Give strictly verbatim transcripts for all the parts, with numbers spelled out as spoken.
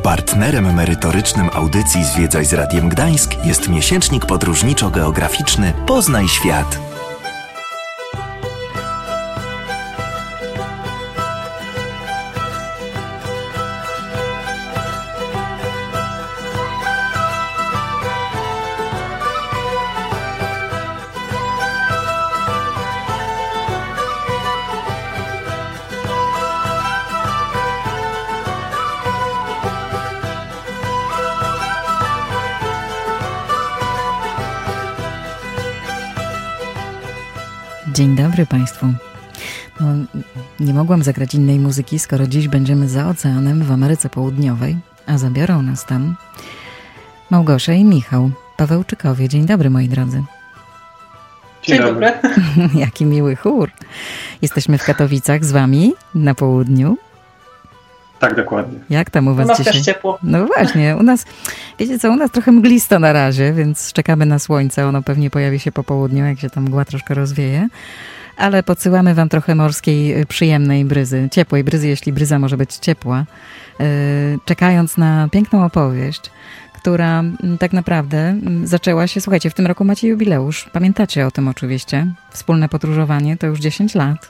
Partnerem merytorycznym audycji Zwiedzaj z Radiem Gdańsk jest miesięcznik podróżniczo-geograficzny Poznaj Świat. Dzień dobry Państwu. No, nie mogłam zagrać innej muzyki, skoro dziś będziemy za oceanem w Ameryce Południowej, a zabiorą nas tam Małgosia i Michał Pawełczykowie. Dzień dobry, moi drodzy. Dzień dobry. Jaki miły chór. Jesteśmy w Katowicach z Wami na południu. Tak, dokładnie. Jak tam u Was u nas dzisiaj? Też ciepło. No właśnie, u nas, wiecie co, u nas trochę mglisto na razie, więc czekamy na słońce. Ono pewnie pojawi się po południu, jak się tam mgła troszkę rozwieje. Ale podsyłamy Wam trochę morskiej, przyjemnej bryzy, ciepłej bryzy, jeśli bryza może być ciepła, yy, czekając na piękną opowieść, która tak naprawdę zaczęła się, słuchajcie, w tym roku macie jubileusz. Pamiętacie o tym oczywiście. Wspólne podróżowanie to już dziesięć lat.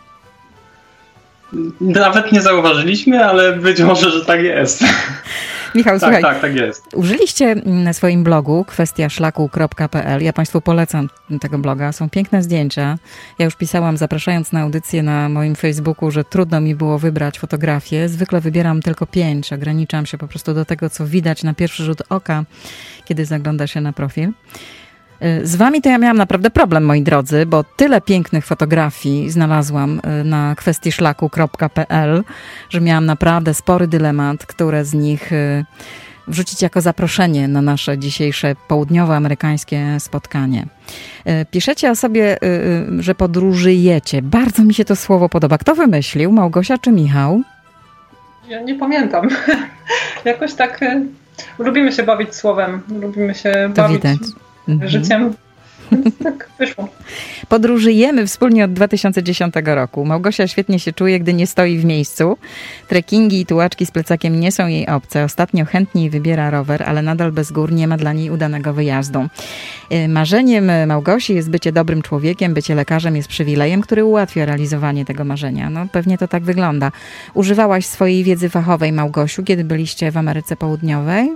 Nawet nie zauważyliśmy, ale być może, że tak jest. Michał, tak, słuchaj, tak, tak jest. Użyliście na swoim blogu kwestia szlaku kropka pe el. Ja Państwu polecam tego bloga. Są piękne zdjęcia. Ja już pisałam, zapraszając na audycję na moim Facebooku, że trudno mi było wybrać fotografię. Zwykle wybieram tylko pięć. Ograniczam się po prostu do tego, co widać na pierwszy rzut oka, kiedy zagląda się na profil. Z Wami to ja miałam naprawdę problem, moi drodzy, bo tyle pięknych fotografii znalazłam na kwestii szlaku kropka pe el, że miałam naprawdę spory dylemat, które z nich wrzucić jako zaproszenie na nasze dzisiejsze południowoamerykańskie spotkanie. Piszecie o sobie, że podróżujecie. Bardzo mi się to słowo podoba. Kto wymyślił? Małgosia czy Michał? Ja nie pamiętam. Jakoś tak lubimy się bawić słowem. Lubimy się to bawić widać. życiem. Więc tak wyszło. Podróżujemy wspólnie od dwa tysiące dziesiątego roku. Małgosia świetnie się czuje, gdy nie stoi w miejscu. Trekkingi i tułaczki z plecakiem nie są jej obce. Ostatnio chętniej wybiera rower, ale nadal bez gór nie ma dla niej udanego wyjazdu. Marzeniem Małgosi jest bycie dobrym człowiekiem, bycie lekarzem jest przywilejem, który ułatwia realizowanie tego marzenia. No pewnie to tak wygląda. Używałaś swojej wiedzy fachowej, Małgosiu, kiedy byliście w Ameryce Południowej?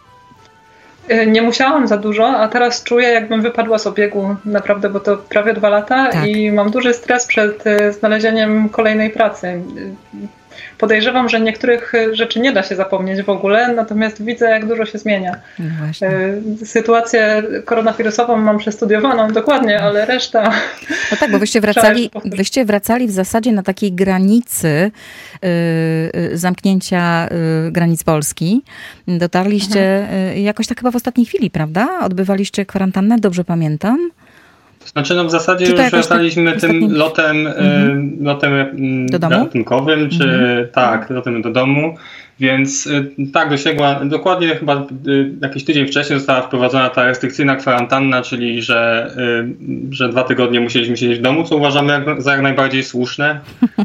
Nie musiałam za dużo, a teraz czuję, jakbym wypadła z obiegu naprawdę, bo to prawie dwa lata tak. I mam duży stres przed znalezieniem kolejnej pracy. Podejrzewam, że niektórych rzeczy nie da się zapomnieć w ogóle, natomiast widzę, jak dużo się zmienia. No sytuację koronawirusową mam przestudiowaną dokładnie, ale reszta... No tak, bo wyście wracali, wyście wracali w zasadzie na takiej granicy yy, zamknięcia yy, granic Polski. Dotarliście mhm. yy, jakoś tak chyba w ostatniej chwili, prawda? Odbywaliście kwarantannę, dobrze pamiętam? To znaczy, no w zasadzie już wracaliśmy tak, tym ostatnim... lotem, mm-hmm. lotem ratunkowym, czy mm-hmm. tak, lotem do domu, więc tak, dosięgła, dokładnie chyba jakiś tydzień wcześniej została wprowadzona ta restrykcyjna kwarantanna, czyli że, że dwa tygodnie musieliśmy siedzieć w domu, co uważamy jak, za jak najbardziej słuszne,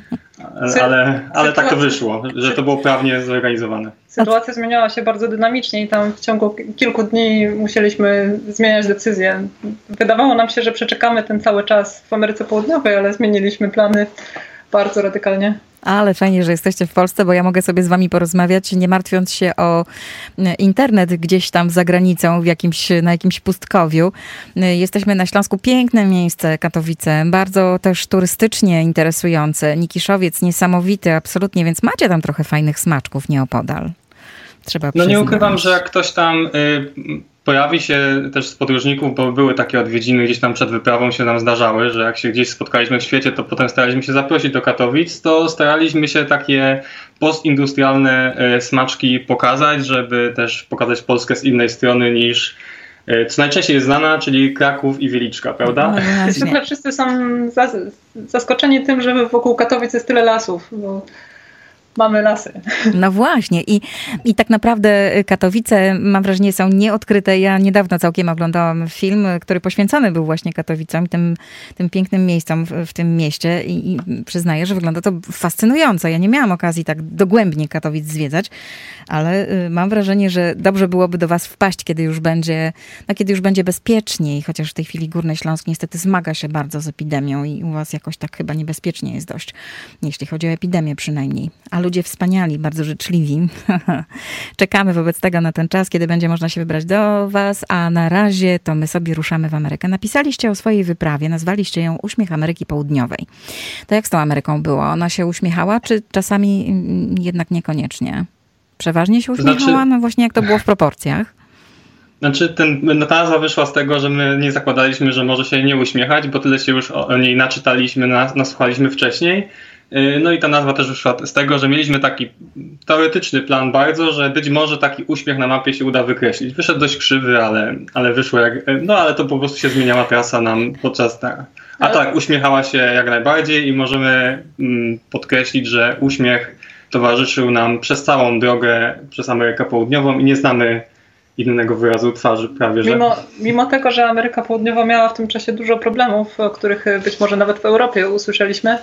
ale, ale tak to wyszło, że to było prawnie zorganizowane. Sytuacja zmieniała się bardzo dynamicznie i tam w ciągu kilku dni musieliśmy zmieniać decyzje. Wydawało nam się, że przeczekamy ten cały czas w Ameryce Południowej, ale zmieniliśmy plany bardzo radykalnie. Ale fajnie, że jesteście w Polsce, bo ja mogę sobie z wami porozmawiać, nie martwiąc się o internet gdzieś tam za granicą, w jakimś, na jakimś pustkowiu. Jesteśmy na Śląsku, piękne miejsce, Katowice, bardzo też turystycznie interesujące. Nikiszowiec niesamowity, absolutnie, więc macie tam trochę fajnych smaczków nieopodal. Trzeba No nie ukrywam, że jak ktoś tam y, pojawi się też z podróżników, bo były takie odwiedziny gdzieś tam przed wyprawą się nam zdarzały, że jak się gdzieś spotkaliśmy w świecie, to potem staraliśmy się zaprosić do Katowic, to staraliśmy się takie postindustrialne y, smaczki pokazać, żeby też pokazać Polskę z innej strony niż y, co najczęściej jest znana, czyli Kraków i Wieliczka, prawda? No, zwykle wszyscy są zaskoczeni tym, że wokół Katowic jest tyle lasów, bo mamy lasy. No właśnie i, i tak naprawdę Katowice, mam wrażenie, są nieodkryte. Ja niedawno całkiem oglądałam film, który poświęcony był właśnie Katowicom i tym, tym pięknym miejscom w, w tym mieście i, i przyznaję, że wygląda to fascynująco. Ja nie miałam okazji tak dogłębnie Katowic zwiedzać, ale mam wrażenie, że dobrze byłoby do was wpaść, kiedy już będzie, no kiedy już będzie bezpieczniej, chociaż w tej chwili Górny Śląsk niestety zmaga się bardzo z epidemią i u was jakoś tak chyba niebezpiecznie jest dość, jeśli chodzi o epidemię przynajmniej. A ludzie wspaniali, bardzo życzliwi. Czekamy wobec tego na ten czas, kiedy będzie można się wybrać do was, a na razie to my sobie ruszamy w Amerykę. Napisaliście o swojej wyprawie, nazwaliście ją Uśmiech Ameryki Południowej. To jak z tą Ameryką było? Ona się uśmiechała, czy czasami jednak niekoniecznie? Przeważnie się uśmiechała? Znaczy, no właśnie jak to było w proporcjach? Znaczy ten, no ta nazwa wyszła z tego, że my nie zakładaliśmy, że może się nie uśmiechać, bo tyle się już o niej naczytaliśmy, nas, nasłuchaliśmy wcześniej. No i ta nazwa też wyszła z tego, że mieliśmy taki teoretyczny plan bardzo, że być może taki uśmiech na mapie się uda wykreślić. Wyszedł dość krzywy, ale, ale wyszło jak... No ale to po prostu się zmieniała trasa nam podczas... Tak. A tak, uśmiechała się jak najbardziej i możemy mm, podkreślić, że uśmiech towarzyszył nam przez całą drogę przez Amerykę Południową i nie znamy innego wyrazu twarzy prawie, że... Mimo, mimo tego, że Ameryka Południowa miała w tym czasie dużo problemów, o których być może nawet w Europie usłyszeliśmy,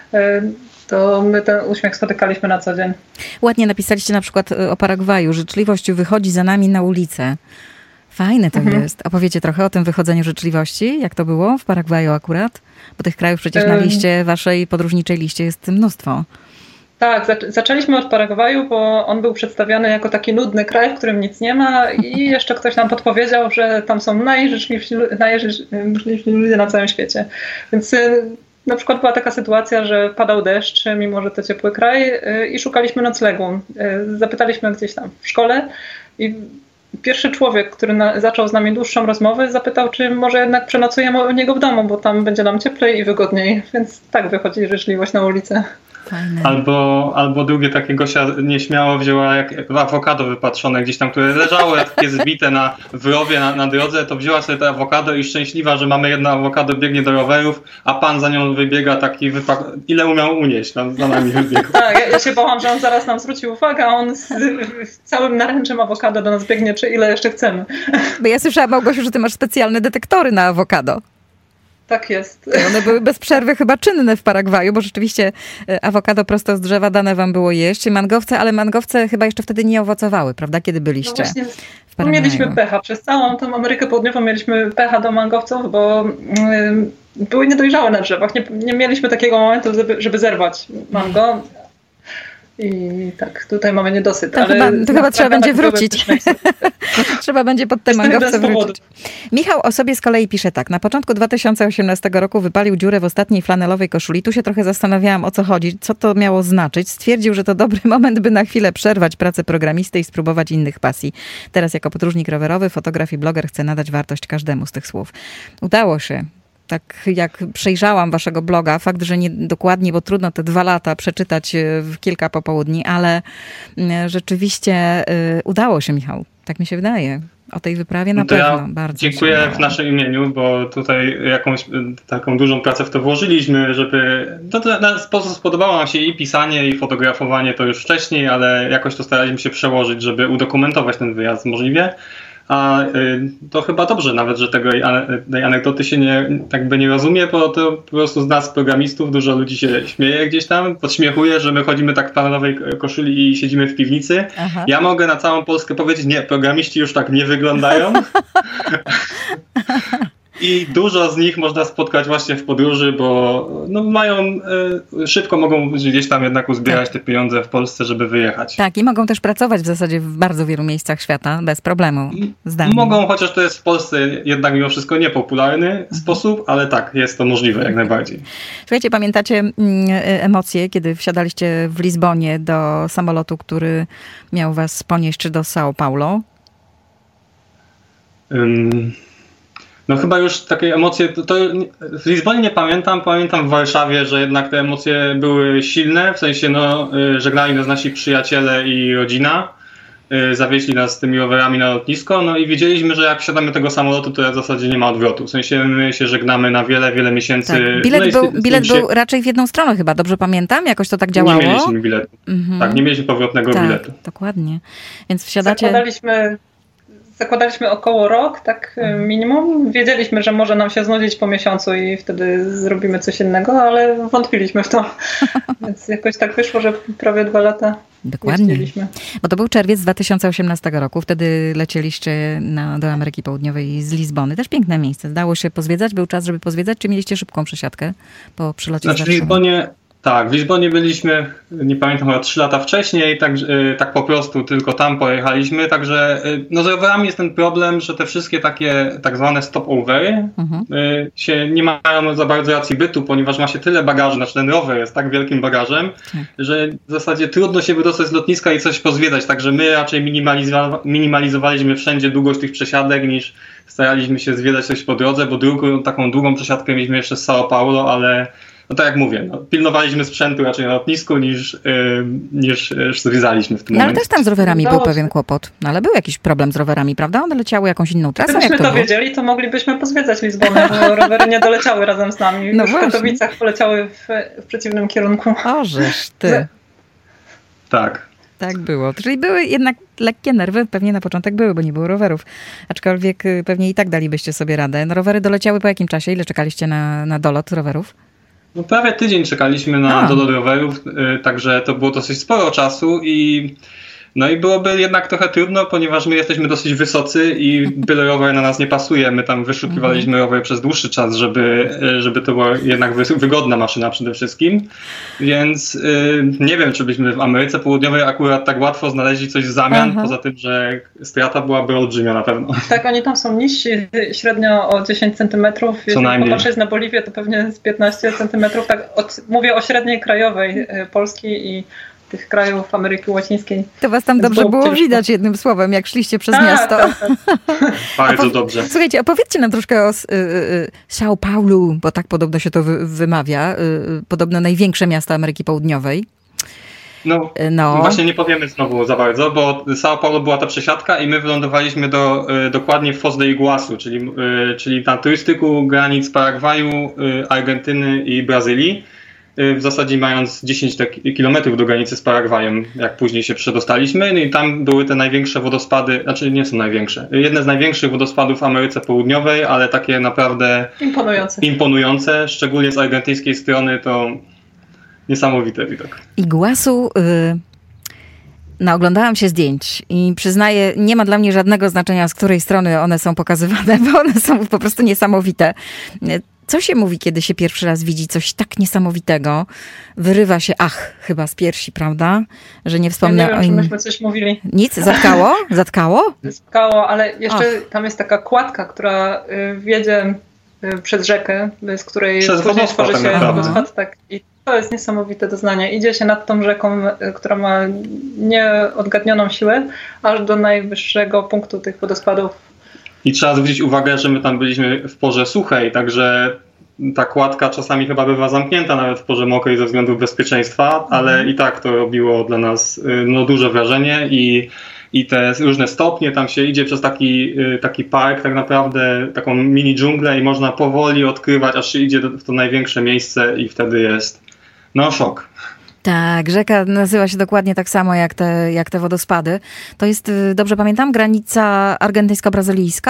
to my ten uśmiech spotykaliśmy na co dzień. Ładnie napisaliście na przykład o Paragwaju. Życzliwość wychodzi za nami na ulicę. Fajne to mhm. jest. Opowiecie trochę o tym wychodzeniu życzliwości? Jak to było w Paragwaju akurat? Bo tych krajów przecież na liście, waszej podróżniczej liście jest mnóstwo. Tak, zac- zaczęliśmy od Paragwaju, bo on był przedstawiany jako taki nudny kraj, w którym nic nie ma i jeszcze ktoś nam podpowiedział, że tam są najżyczliwsi, najżyczliwsi ludzie na całym świecie. Więc na przykład była taka sytuacja, że padał deszcz, mimo że to ciepły kraj i szukaliśmy noclegu. Zapytaliśmy gdzieś tam w szkole i pierwszy człowiek, który na, zaczął z nami dłuższą rozmowę, zapytał, czy może jednak przenocujemy u niego w domu, bo tam będzie nam cieplej i wygodniej. Więc tak wychodzi życzliwość na ulicę. Albo, albo drugie takie Gosia nieśmiało wzięła jak awokado wypatrzone gdzieś tam, które leżało takie zbite na w rowie na, na drodze, to wzięła sobie to awokado i szczęśliwa, że mamy jedno awokado, biegnie do rowerów, a pan za nią wybiega taki wypak... Ile umiał unieść, tam za nami wybiegł. Tak, ja, ja się bałam, że on zaraz nam zwróci uwagę, a on z, z całym naręczem awokado do nas biegnie, czy ile jeszcze chcemy. Bo ja słyszałam, Małgosiu, że ty masz specjalne detektory na awokado. Tak jest. One były bez przerwy chyba czynne w Paragwaju, bo rzeczywiście awokado prosto z drzewa dane wam było jeść. Mangowce, ale mangowce chyba jeszcze wtedy nie owocowały, prawda? Kiedy byliście no w Paragwaju. Mieliśmy pecha. Przez całą tą Amerykę Południową mieliśmy pecha do mangowców, bo yy, były niedojrzałe na drzewach. Nie, nie mieliśmy takiego momentu, żeby, żeby zerwać mango. I tak, tutaj mamy niedosyt. To ale chyba, to chyba trzeba będzie wrócić. Trzeba będzie pod te mangowce wrócić. Michał o sobie z kolei pisze tak. Na początku dwa tysiące osiemnastego roku wypalił dziurę w ostatniej flanelowej koszuli. Tu się trochę zastanawiałam, o co chodzi, co to miało znaczyć. Stwierdził, że to dobry moment, by na chwilę przerwać pracę programisty i spróbować innych pasji. Teraz jako podróżnik rowerowy, fotograf i bloger chce nadać wartość każdemu z tych słów. Udało się. Tak jak przejrzałam waszego bloga, fakt, że nie dokładnie, bo trudno te dwa lata przeczytać w kilka popołudni, ale rzeczywiście udało się, Michał. Tak mi się wydaje. O tej wyprawie na no to pewno ja bardzo. Dziękuję w naszym imieniu, bo tutaj jakąś taką dużą pracę w to włożyliśmy, żeby... To, to, to spodobało nam się i pisanie, i fotografowanie to już wcześniej, ale jakoś to staraliśmy się przełożyć, żeby udokumentować ten wyjazd możliwie. A y, to chyba dobrze nawet, że tego, tej anegdoty się nie, tak by nie rozumie, bo to po prostu z nas programistów dużo ludzi się śmieje gdzieś tam, podśmiechuje, że my chodzimy tak w planowej koszuli i siedzimy w piwnicy. Aha. Ja mogę na całą Polskę powiedzieć, nie, programiści już tak nie wyglądają. I dużo z nich można spotkać właśnie w podróży, bo no mają, y, szybko mogą gdzieś tam jednak uzbierać te pieniądze w Polsce, żeby wyjechać. Tak, i mogą też pracować w zasadzie w bardzo wielu miejscach świata bez problemu. Zdalnie. Mogą, chociaż to jest w Polsce jednak mimo wszystko niepopularny mhm. sposób, ale tak, jest to możliwe jak najbardziej. Słuchajcie, pamiętacie emocje, kiedy wsiadaliście w Lizbonie do samolotu, który miał was ponieść do São Paulo? Um. No chyba już takie emocje, to, to w Lizbonie nie pamiętam, pamiętam w Warszawie, że jednak te emocje były silne, w sensie no żegnali nas nasi przyjaciele i rodzina, zawieźli nas z tymi rowerami na lotnisko, no i wiedzieliśmy, że jak wsiadamy tego samolotu, to w zasadzie nie ma odwrotu. W sensie my się żegnamy na wiele, wiele miesięcy. Tak. Bilet, no był, bilet się... był raczej w jedną stronę chyba, dobrze pamiętam? Jakoś to tak działało? Nie mieliśmy biletu. Mhm. Tak, nie mieliśmy powrotnego tak, biletu. Dokładnie. Więc wsiadacie... Zakładaliśmy... Zakładaliśmy około rok, tak minimum. Wiedzieliśmy, że może nam się znudzić po miesiącu i wtedy zrobimy coś innego, ale wątpiliśmy w to. Więc jakoś tak wyszło, że prawie dwa lata Dokładnie. Jeździliśmy. Bo to był czerwiec dwa tysiące osiemnastego roku. Wtedy lecieliście na, do Ameryki Południowej z Lizbony. Też piękne miejsce. Dało się pozwiedzać? Był czas, żeby pozwiedzać? Czy mieliście szybką przesiadkę po przylocie znaczy, z Warszawy? W Lizbonie... Tak, w Lizbonie byliśmy, nie pamiętam, chyba trzy lata wcześniej, tak, tak po prostu tylko tam pojechaliśmy, także no z rowerami jest ten problem, że te wszystkie takie tak zwane stopovery mhm. się nie mają za bardzo racji bytu, ponieważ ma się tyle bagażu, znaczy ten rower jest tak wielkim bagażem, mhm. że w zasadzie trudno się wydostać z lotniska i coś pozwiedzać, także my raczej minimalizowa- minimalizowaliśmy wszędzie długość tych przesiadek, niż staraliśmy się zwiedzać coś po drodze, bo drugą, taką długą przesiadkę mieliśmy jeszcze z São Paulo, ale no tak jak mówię, no, pilnowaliśmy sprzętu raczej na lotnisku niż, yy, niż yy, zwiedzaliśmy w tym no, momencie. Ale też tam z rowerami był pewien kłopot. No ale był jakiś problem z rowerami, prawda? One leciały jakąś inną trasą. Gdybyśmy to, to wiedzieli, to moglibyśmy pozwiedzać Lizbonę, bo rowery nie doleciały razem z nami. No w Katowicach poleciały w, w przeciwnym kierunku. Ożeż ty. Tak. Tak było. Czyli były jednak lekkie nerwy, pewnie na początek były, bo nie było rowerów. Aczkolwiek pewnie i tak dalibyście sobie radę. No, rowery doleciały po jakim czasie? Ile czekaliście na, na dolot rowerów? No prawie tydzień czekaliśmy na dolot rowerów, yy, także to było dosyć sporo czasu i no i byłoby jednak trochę trudno, ponieważ my jesteśmy dosyć wysocy i byle rower na nas nie pasuje. My tam wyszukiwaliśmy rower przez dłuższy czas, żeby, żeby to była jednak wygodna maszyna przede wszystkim. Więc yy, nie wiem, czy byśmy w Ameryce Południowej akurat tak łatwo znaleźli coś w zamian, Aha. poza tym, że strata byłaby olbrzymia na pewno. Tak, oni tam są niżsi, średnio o dziesięć centymetrów. Jeśli popatrzeć na Boliwię, to pewnie z piętnaście centymetrów. Tak, od, mówię o średniej krajowej yy, Polski i tych krajów Ameryki Łacińskiej. To was tam dobrze było, było widać jednym słowem, jak szliście przez tak, miasto. Tak, tak. Bardzo Opow- dobrze. Słuchajcie, opowiedzcie nam troszkę o y, y, São Paulo, bo tak podobno się to wy- wymawia. Y, podobno największe miasto Ameryki Południowej. No, no, właśnie nie powiemy znowu za bardzo, bo São Paulo była ta przesiadka i my wylądowaliśmy do, y, dokładnie w Foz do Iguaçu, czyli, y, czyli na turystyku granic Paragwaju, y, Argentyny i Brazylii. W zasadzie mając dziesięć kilometrów do granicy z Paragwajem, jak później się przedostaliśmy. No i tam były te największe wodospady, znaczy nie są największe, jedne z największych wodospadów w Ameryce Południowej, ale takie naprawdę imponujące. imponujące, szczególnie z argentyńskiej strony to niesamowity widok. Iguazu, y- no oglądałam się zdjęć i przyznaję, nie ma dla mnie żadnego znaczenia, z której strony one są pokazywane, bo one są po prostu niesamowite. Co się mówi, kiedy się pierwszy raz widzi coś tak niesamowitego? Wyrywa się ach, chyba z piersi, prawda? Że nie wspomnę ja nie wiem, o innym. Czy myśmy coś mówili. Nic? Zatkało? Zatkało? Zatkało, ale jeszcze ach. Tam jest taka kładka, która wiedzie przez rzekę, z której przez później tworzy się wodospad. Tak. I to jest niesamowite doznanie. Idzie się nad tą rzeką, która ma nieodgadnioną siłę, aż do najwyższego punktu tych wodospadów. I trzeba zwrócić uwagę, że my tam byliśmy w porze suchej, także ta kładka czasami chyba bywa zamknięta nawet w porze mokrej ze względów bezpieczeństwa, ale mhm. i tak to robiło dla nas no, duże wrażenie i, i te różne stopnie, tam się idzie przez taki, taki park tak naprawdę, taką mini dżunglę i można powoli odkrywać, aż się idzie w to największe miejsce i wtedy jest no szok. Tak, rzeka nazywa się dokładnie tak samo jak te, jak te wodospady. To jest, dobrze pamiętam, granica argentyńsko-brazylijska?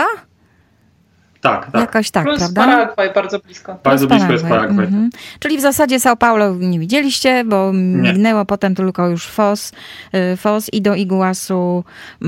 Tak, tak. Jakoś tak, plus prawda? Paragwaj bardzo blisko. Bardzo blisko jest Paragwaj. Mhm. Czyli w zasadzie São Paulo nie widzieliście, bo nie. Minęło potem tylko już Foz, Foz i do Iguazu,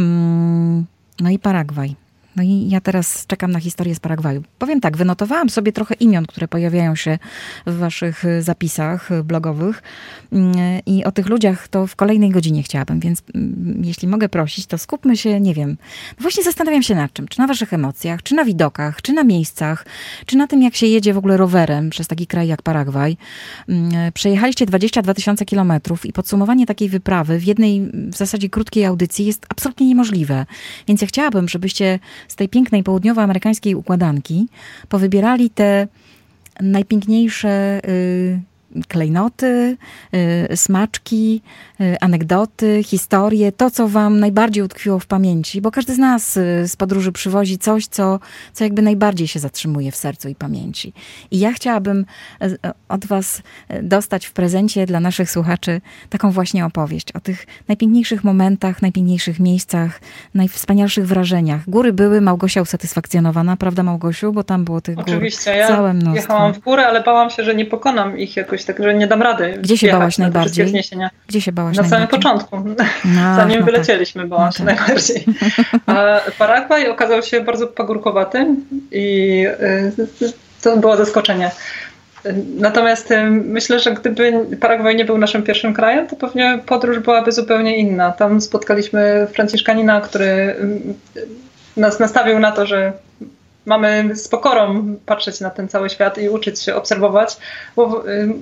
no i Paragwaj. No i ja teraz czekam na historię z Paragwaju. Powiem tak, wynotowałam sobie trochę imion, które pojawiają się w waszych zapisach blogowych i o tych ludziach to w kolejnej godzinie chciałabym, więc jeśli mogę prosić, to skupmy się, nie wiem, no właśnie zastanawiam się nad czym, czy na waszych emocjach, czy na widokach, czy na miejscach, czy na tym, jak się jedzie w ogóle rowerem przez taki kraj jak Paragwaj. Przejechaliście dwadzieścia dwa tysiące kilometrów i podsumowanie takiej wyprawy w jednej w zasadzie krótkiej audycji jest absolutnie niemożliwe. Więc ja chciałabym, żebyście z tej pięknej południowoamerykańskiej układanki powybierali te najpiękniejsze y, klejnoty, y, smaczki, y, anegdoty, historie, to, co wam najbardziej utkwiło w pamięci, bo każdy z nas y, z podróży przywozi coś, co, co jakby najbardziej się zatrzymuje w sercu i pamięci. I ja chciałabym y, od was dostać w prezencie dla naszych słuchaczy taką właśnie opowieść o tych najpiękniejszych momentach, najpiękniejszych miejscach, najwspanialszych wrażeniach. Góry były, Małgosia usatysfakcjonowana, prawda Małgosiu? Bo tam było tych gór Oczywiście, ja całe mnóstwo. Jechałam w górę, ale bałam się, że nie pokonam ich jakoś tak, że nie dam rady. Gdzie się bałaś najbardziej? Gdzie się bałaś Na najbardziej? samym początku. No, zanim no wylecieliśmy, tak. bałam no się tak. najbardziej. A Paragwaj okazał się bardzo pagórkowaty i to było zaskoczenie. Natomiast myślę, że gdyby Paragwaj nie był naszym pierwszym krajem, to pewnie podróż byłaby zupełnie inna. Tam spotkaliśmy Franciszkanina, który nas nastawił na to, że mamy z pokorą patrzeć na ten cały świat i uczyć się obserwować. Bo,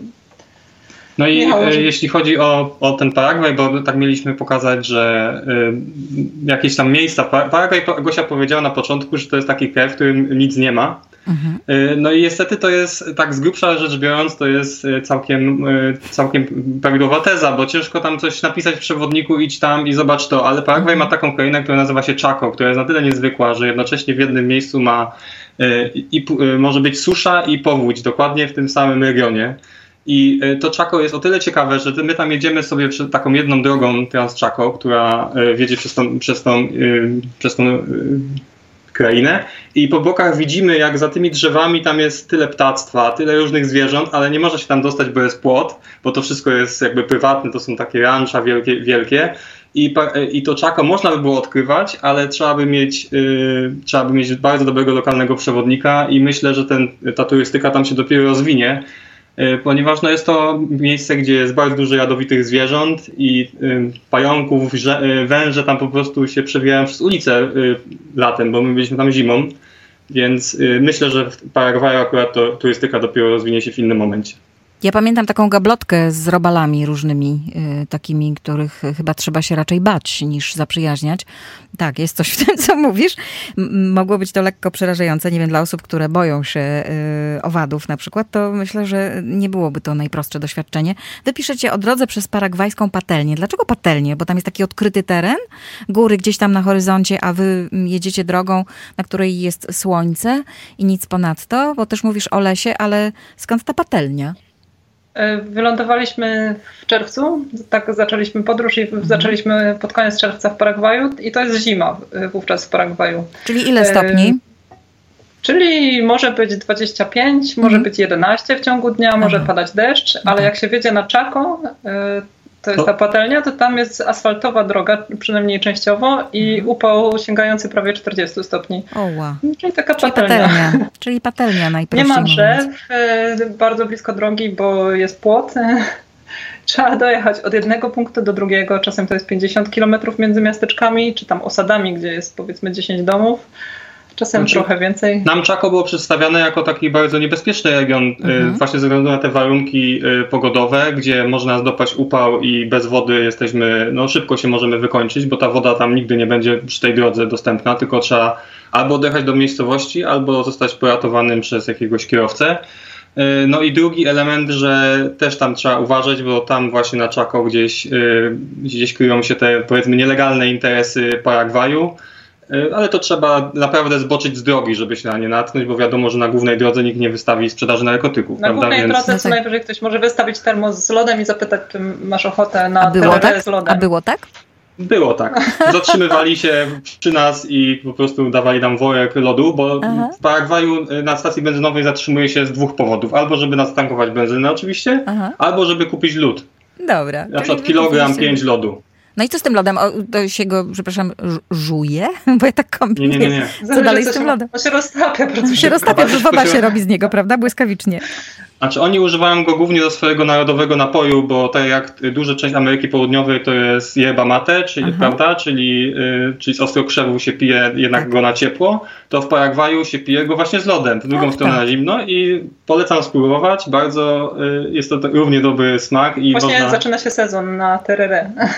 no i Michał, jeśli chodzi o, o ten Paragwaj, bo tak mieliśmy pokazać, że y, jakieś tam miejsca. Paragwaj, Gosia powiedziała na początku, że to jest taki kraj, w którym nic nie ma. Mhm. Y, no i niestety to jest, tak z grubsza rzecz biorąc, to jest całkiem, y, całkiem prawidłowa teza, bo ciężko tam coś napisać w przewodniku, idź tam i zobacz to, ale Paragwaj mhm. ma taką krainę, która nazywa się Chaco, która jest na tyle niezwykła, że jednocześnie w jednym miejscu ma y, i, y, może być susza i powódź, dokładnie w tym samym regionie. I to Chaco jest o tyle ciekawe, że my tam jedziemy sobie przed taką jedną drogą Trans Chaco, która wiedzie przez tą, przez tą, przez tą krainę i po bokach widzimy, jak za tymi drzewami tam jest tyle ptactwa, tyle różnych zwierząt, ale nie można się tam dostać, bo jest płot, bo to wszystko jest jakby prywatne, to są takie rancza wielkie, wielkie. I, I to Chaco można by było odkrywać, ale trzeba by mieć, yy, trzeba by mieć bardzo dobrego lokalnego przewodnika i myślę, że ten, ta turystyka tam się dopiero rozwinie, ponieważ no jest to miejsce, gdzie jest bardzo dużo jadowitych zwierząt i y, pająków, że, y, węże tam po prostu się przewijają przez ulicę y, latem, bo my byliśmy tam zimą, więc y, myślę, że w Paragwaju akurat to turystyka dopiero rozwinie się w innym momencie. Ja pamiętam taką gablotkę z robalami różnymi, y, takimi, których chyba trzeba się raczej bać niż zaprzyjaźniać. Tak, jest coś w tym, co mówisz. M- mogło być to lekko przerażające. Nie wiem, dla osób, które boją się y, owadów na przykład, to myślę, że nie byłoby to najprostsze doświadczenie. Wy piszecie o drodze przez paragwajską Patelnię. Dlaczego Patelnię? Bo tam jest taki odkryty teren, góry gdzieś tam na horyzoncie, a wy jedziecie drogą, na której jest słońce i nic ponadto, bo też mówisz o lesie, ale skąd ta Patelnia? Wylądowaliśmy w czerwcu, tak zaczęliśmy podróż i mhm. zaczęliśmy pod koniec czerwca w Paragwaju i to jest zima wówczas w Paragwaju. Czyli ile stopni? Czyli może być dwadzieścia pięć, mhm. może być jedenaście w ciągu dnia, Aha. może padać deszcz, ale jak się wiedzie na Chaco, to jest ta Patelnia, to tam jest asfaltowa droga, przynajmniej częściowo i mhm. upał sięgający prawie czterdzieści stopni. O, wow. Czyli taka Czyli patelnia. patelnia. Czyli patelnia najprościej. Nie ma drzew, bardzo blisko drogi, bo jest płot. Trzeba dojechać od jednego punktu do drugiego, czasem to jest pięćdziesiąt kilometrów między miasteczkami, czy tam osadami, gdzie jest powiedzmy dziesięć domów. Czasem znaczy, trochę więcej. Nam Chaco było przedstawiane jako taki bardzo niebezpieczny region, mhm. y, właśnie ze względu na te warunki y, pogodowe, gdzie może nas dopaść upał i bez wody jesteśmy, no szybko się możemy wykończyć, bo ta woda tam nigdy nie będzie przy tej drodze dostępna, tylko trzeba albo dojechać do miejscowości, albo zostać poratowanym przez jakiegoś kierowcę. Y, no i drugi element, że też tam trzeba uważać, bo tam właśnie na Chaco gdzieś, y, gdzieś kryją się te powiedzmy nielegalne interesy Paragwaju. Ale to trzeba naprawdę zboczyć z drogi, żeby się na nie natknąć, bo wiadomo, że na głównej drodze nikt nie wystawi sprzedaży narkotyków. Na prawda? głównej Więc... drodze co najwyżej ktoś może wystawić termos z lodem i zapytać, czy masz ochotę na terrorę tak? z lodem. A było tak? Było tak. Zatrzymywali się przy nas i po prostu dawali nam worek lodu, bo Aha. w Paragwaju na stacji benzynowej zatrzymuje się z dwóch powodów. Albo żeby nastankować benzynę oczywiście, Aha. albo żeby kupić lód. Dobra. Na przykład kilogram pięć lodu. No i co z tym lodem? O, to się go, przepraszam, żuje? Bo ja tak kombinuję. Nie, nie, nie. Co Zależy, dalej z tym się, lodem? On się roztapia. On się roztapia, że woda się robi z niego, prawda? Błyskawicznie. Znaczy oni używają go głównie do swojego narodowego napoju, bo tak jak duża część Ameryki Południowej to jest yerba mate, czyli, prawda? Czyli, y, czyli z ostrokrzewu się pije jednak tak. go na ciepło, to w Paragwaju się pije go właśnie z lodem, w drugą tak, stronę tak. na zimno i polecam spróbować. Bardzo y, jest to równie dobry smak. I właśnie można... zaczyna się sezon na tererę. W Polsce. A,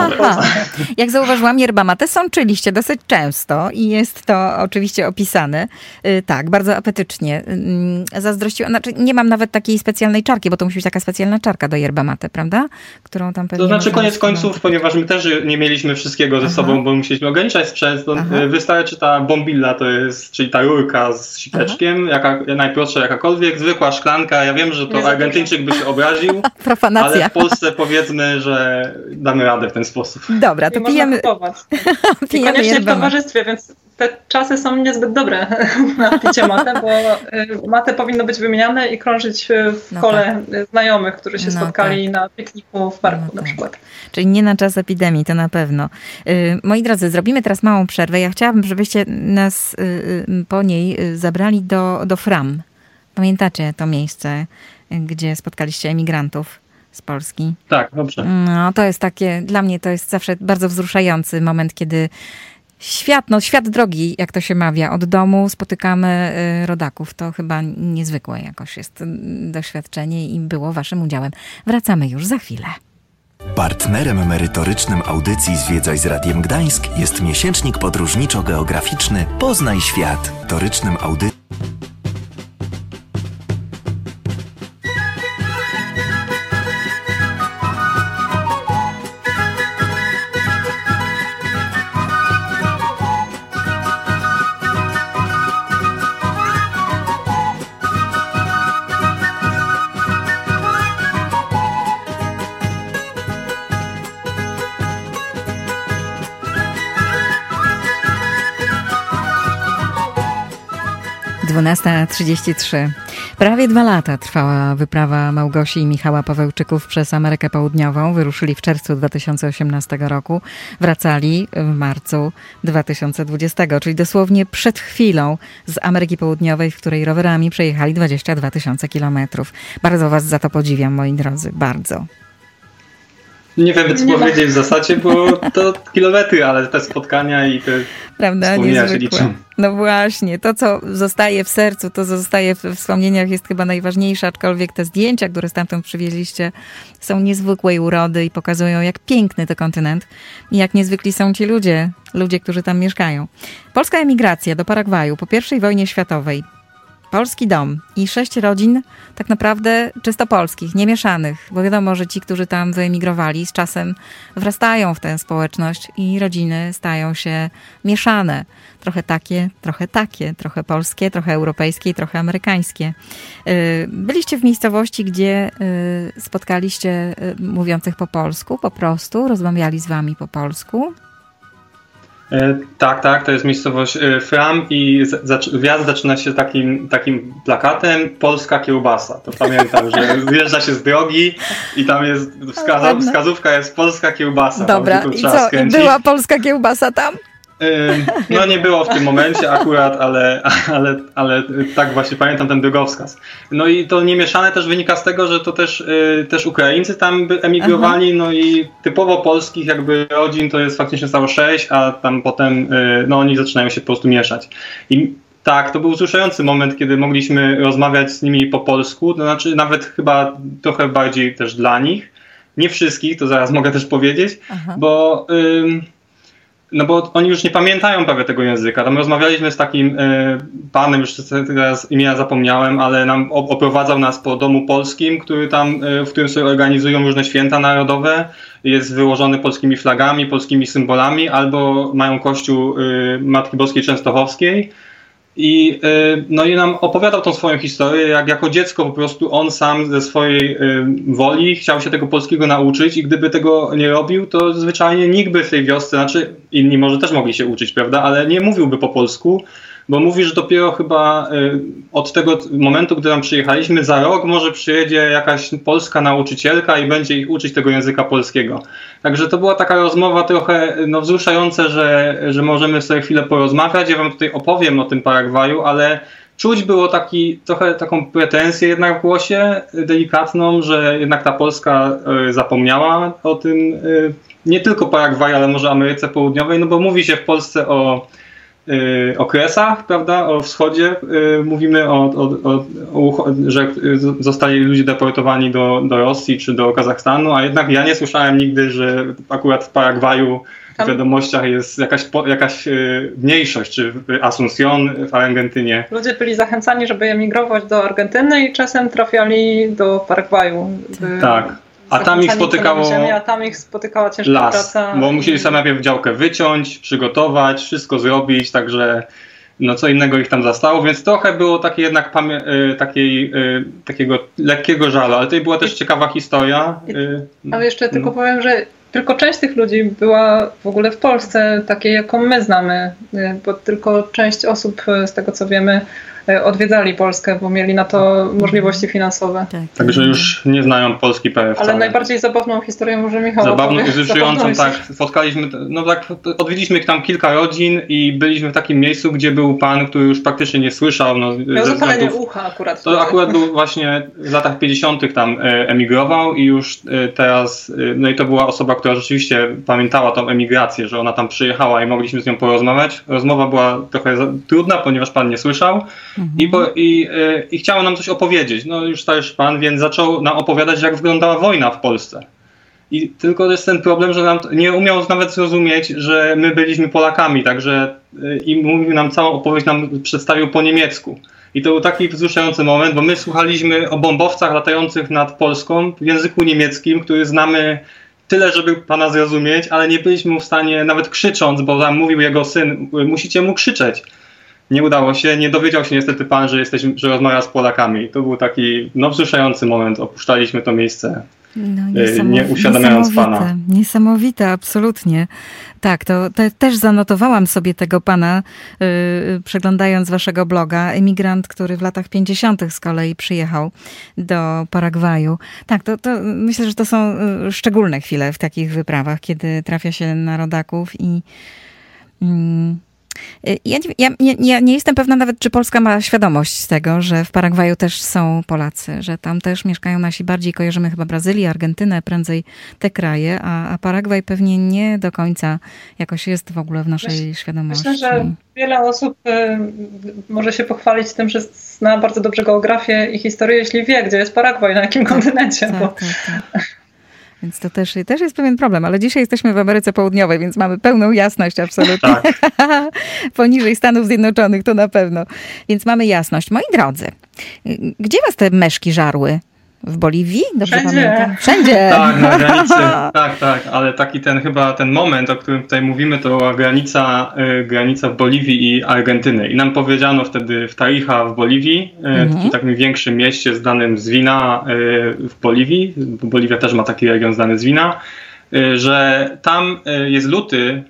Aha. Jak zauważyłam, yerba mate sączyliście dosyć często i jest to oczywiście opisane. Yy, tak, bardzo apetycznie. Yy, zazdrościłam, znaczy nie mam nawet takiej specjalnej czarki, bo to musi być taka specjalna czarka do yerba mate, prawda? Którą tam pewnie... To znaczy koniec końców, ponieważ my też nie mieliśmy wszystkiego ze Aha. sobą, bo musieliśmy ograniczać sprzęt, to Aha. wystarczy ta bombilla, to jest, czyli ta rurka z sikeczkiem, jaka, najprostsza jakakolwiek, zwykła szklanka. Ja wiem, że to Argentyńczyk by się obraził, ale w Polsce powiedzmy, że damy radę w ten sposób. Dobra, to nie pijemy... I koniecznie w towarzystwie, więc te czasy są niezbyt dobre na picie mate, bo mate powinno być wymieniane i krążyć w no kole tak. znajomych, którzy się no spotkali tak. na pikniku w parku no na przykład. Tak. Czyli nie na czas epidemii, to na pewno. Moi drodzy, zrobimy teraz małą przerwę. Ja chciałabym, żebyście nas po niej zabrali do, do Fram. Pamiętacie to miejsce, gdzie spotkaliście emigrantów z Polski? Tak, dobrze. No, to jest takie, dla mnie to jest zawsze bardzo wzruszający moment, kiedy świat, no świat drogi, jak to się mawia, od domu spotykamy rodaków. To chyba niezwykłe jakoś jest doświadczenie i było waszym udziałem. Wracamy już za chwilę. Partnerem merytorycznym audycji Zwiedzaj z Radiem Gdańsk jest miesięcznik podróżniczo-geograficzny Poznaj Świat. Torycznym audycji dwunasta trzydzieści trzy. Prawie dwa lata trwała wyprawa Małgosi i Michała Pawełczyków przez Amerykę Południową. Wyruszyli w czerwcu dwa tysiące osiemnastego roku. Wracali w marcu dwa tysiące dwudziestego, czyli dosłownie przed chwilą z Ameryki Południowej, w której rowerami przejechali dwadzieścia dwa tysiące kilometrów. Bardzo was za to podziwiam, moi drodzy, bardzo. Nie wiem, co powiedzieć w zasadzie, bo to kilometry, ale te spotkania i te Prawda? wspomnienia się liczą. No właśnie, to co zostaje w sercu, to co zostaje w wspomnieniach jest chyba najważniejsze, aczkolwiek te zdjęcia, które stamtąd przywieźliście, są niezwykłej urody i pokazują, jak piękny to kontynent i jak niezwykli są ci ludzie, ludzie, którzy tam mieszkają. Polska emigracja do Paragwaju po pierwszej wojnie światowej. Polski dom i sześć rodzin tak naprawdę czysto polskich, niemieszanych, bo wiadomo, że ci, którzy tam wyemigrowali, z czasem wrastają w tę społeczność i rodziny stają się mieszane. Trochę takie, trochę takie, trochę polskie, trochę europejskie i trochę amerykańskie. Byliście w miejscowości, gdzie spotkaliście mówiących po polsku, po prostu rozmawiali z wami po polsku? Tak, tak, to jest miejscowość Fram i wjazd zaczyna się takim, takim plakatem Polska kiełbasa. To pamiętam, że zjeżdża się z drogi i tam jest wskaza, wskazówka jest Polska kiełbasa. Dobra, i co? Skręcić. Była polska kiełbasa tam? No nie było w tym momencie akurat, ale, ale, ale tak właśnie pamiętam ten drogowskaz. No i to niemieszane też wynika z tego, że to też, też Ukraińcy tam emigrowali, Aha. no i typowo polskich jakby rodzin to jest faktycznie stało sześć, a tam potem no oni zaczynają się po prostu mieszać. I tak, to był wzruszający moment, kiedy mogliśmy rozmawiać z nimi po polsku, to znaczy nawet chyba trochę bardziej też dla nich. Nie wszystkich, to zaraz mogę też powiedzieć, Aha. bo... Ym, No bo oni już nie pamiętają prawie tego języka. Tam rozmawialiśmy z takim y, panem, już teraz imienia zapomniałem, ale nam oprowadzał nas po domu polskim, który tam, y, w którym sobie organizują różne święta narodowe. Jest wyłożony polskimi flagami, polskimi symbolami, albo mają kościół y, Matki Boskiej Częstochowskiej. I, no i nam opowiadał tą swoją historię, jak jako dziecko po prostu on sam ze swojej woli chciał się tego polskiego nauczyć i gdyby tego nie robił, to zwyczajnie nikt by w tej wiosce, znaczy inni może też mogli się uczyć, prawda, ale nie mówiłby po polsku, bo mówi, że dopiero chyba od tego momentu, gdy tam przyjechaliśmy, za rok może przyjedzie jakaś polska nauczycielka i będzie ich uczyć tego języka polskiego. Także to była taka rozmowa trochę no, wzruszająca, że, że możemy sobie chwilę porozmawiać. Ja wam tutaj opowiem o tym Paragwaju, ale czuć było taki, trochę taką pretensję jednak w głosie, delikatną, że jednak ta Polska zapomniała o tym, nie tylko Paragwaju, ale może Ameryce Południowej, no bo mówi się w Polsce o y, okresach, prawda, o wschodzie. Y, mówimy o, o, o, o, że zostali ludzie deportowani do, do Rosji czy do Kazachstanu, a jednak ja nie słyszałem nigdy, że akurat w Paragwaju w wiadomościach jest jakaś, jakaś y, mniejszość, czy w Asunción, w Argentynie. Ludzie byli zachęcani, żeby emigrować do Argentyny i czasem trafiali do Paragwaju. Tak. A tam ich spotykało ziemię, a tam ich spotykała ciężka las, praca. Bo musieli sobie najpierw działkę wyciąć, przygotować, wszystko zrobić, także no co innego ich tam zastało, więc trochę było takie jednak pamię- y, takiej, y, takiego lekkiego żalu, ale tutaj była też ciekawa historia. Y, ale jeszcze no. tylko powiem, że tylko część tych ludzi była w ogóle w Polsce takiej, jaką my znamy, bo tylko część osób, z tego co wiemy, odwiedzali Polskę, bo mieli na to możliwości finansowe. Tak. Także już nie znają Polski prawie wcale. Ale najbardziej zabawną historię może Michał Zabawną i wzruszającą, tak. Spotkaliśmy, no tak, odwiedziliśmy tam kilka rodzin i byliśmy w takim miejscu, gdzie był pan, który już praktycznie nie słyszał. No, miał zapalenie ucha akurat. To akurat był właśnie w latach pięćdziesiątych tam emigrował i już teraz, no i to była osoba, która rzeczywiście pamiętała tą emigrację, że ona tam przyjechała i mogliśmy z nią porozmawiać. Rozmowa była trochę trudna, ponieważ pan nie słyszał. I, bo, i, i chciał nam coś opowiedzieć. No już starszy pan, więc zaczął nam opowiadać, jak wyglądała wojna w Polsce. I tylko jest ten problem, że nam nie umiał nawet zrozumieć, że my byliśmy Polakami, także i mówił nam całą opowieść, nam przedstawił po niemiecku. I to był taki wzruszający moment, bo my słuchaliśmy o bombowcach latających nad Polską w języku niemieckim, który znamy tyle, żeby pana zrozumieć, ale nie byliśmy w stanie, nawet krzycząc, bo tam mówił jego syn, musicie mu krzyczeć. Nie udało się, nie dowiedział się niestety pan, że, jesteśmy, że rozmawia z Polakami. To był taki no, wzruszający moment. Opuszczaliśmy to miejsce, no, nie uświadamiając pana. Niesamowite, absolutnie. Tak, to, to też zanotowałam sobie tego pana, yy, przeglądając waszego bloga. Emigrant, który w latach pięćdziesiątych z kolei przyjechał do Paragwaju. Tak, to, to myślę, że to są szczególne chwile w takich wyprawach, kiedy trafia się na rodaków i... Yy, Ja, ja, ja nie jestem pewna nawet, czy Polska ma świadomość tego, że w Paragwaju też są Polacy, że tam też mieszkają nasi, bardziej kojarzymy chyba Brazylię, Argentynę, prędzej te kraje, a, a Paragwaj pewnie nie do końca jakoś jest w ogóle w naszej myślę, świadomości. Myślę, że wiele osób y, może się pochwalić tym, że zna bardzo dobrze geografię i historię, jeśli wie, gdzie jest Paragwaj, na jakim tak, kontynencie. Tak, bo... tak, tak. Więc to też, też jest pewien problem, ale dzisiaj jesteśmy w Ameryce Południowej, więc mamy pełną jasność absolutnie. Tak. Poniżej Stanów Zjednoczonych to na pewno. Więc mamy jasność. Moi drodzy, gdzie was te meszki żarły? W Boliwii? Dobrze Wszędzie. Pamiętam? Wszędzie. Tak, na granicy. Tak, tak, ale taki ten chyba ten moment, o którym tutaj mówimy, to była granica, y, granica w Boliwii i Argentyny. I nam powiedziano wtedy w Tarija w Boliwii, y, mhm. w takim większym mieście znanym z wina y, w Boliwii, bo Boliwia też ma taki region znany z wina, y, że tam y, jest luty.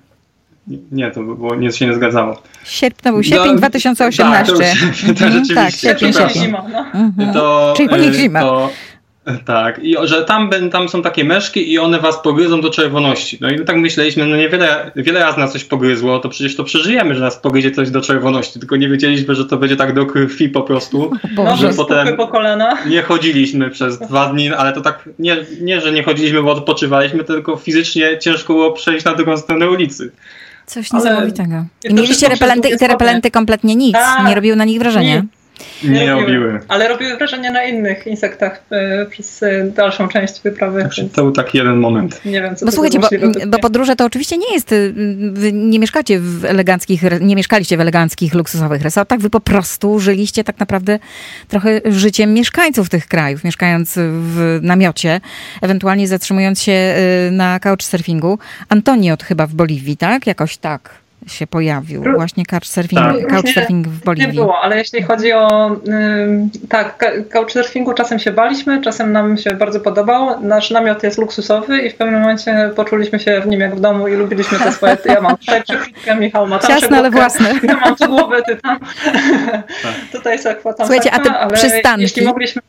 Nie, to było, nie, się nie zgadzało. Sierp, to był sierpień dwa tysiące osiemnasty. Tak, to, już, to rzeczywiście. Tak, sierpień, sierpień. Zima, no. Mhm. To, Czyli po nich zima. To, tak, i że tam, tam są takie meszki i one was pogryzą do czerwoności. No i tak myśleliśmy, no niewiele wiele razy nas coś pogryzło, to przecież to przeżyjemy, że nas pogryzie coś do czerwoności, tylko nie wiedzieliśmy, że to będzie tak do krwi po prostu. No, że potem po kolana. Nie chodziliśmy przez dwa dni, ale to tak, nie, nie, że nie chodziliśmy, bo odpoczywaliśmy, tylko fizycznie ciężko było przejść na drugą stronę ulicy. Coś niesamowitego. I mieliście repelenty i te repelenty kompletnie nic, tak. Nie robiły na nich wrażenia. Nie. Nie, nie robiły. robiły. Ale robiły wrażenie na innych insektach y, przez y, dalszą część wyprawy. Znaczy, więc... To był taki jeden moment. Nie wiem, co no to słuchajcie, bo, bo podróże to oczywiście nie jest, wy nie mieszkacie w eleganckich, nie mieszkaliście w eleganckich, luksusowych resortach, wy po prostu żyliście tak naprawdę trochę życiem mieszkańców tych krajów, mieszkając w namiocie, ewentualnie zatrzymując się na couchsurfingu. Antonio chyba w Boliwii, tak? Jakoś tak się pojawił. Właśnie couchsurfing, tak. couchsurfing w Boliwii. Nie było, ale jeśli chodzi o y, tak, couchsurfingu czasem się baliśmy, czasem nam się bardzo podobał. Nasz namiot jest luksusowy i w pewnym momencie poczuliśmy się w nim jak w domu i lubiliśmy te swoje, ja mam tutaj przechwitkę, Michał ma tam ciasne, ale własne. Ja mam tu głowę, ty tam. Tutaj sakwa, tam Słuchajcie, sakwa, a te ale przystanki? Jeśli mogliśmy...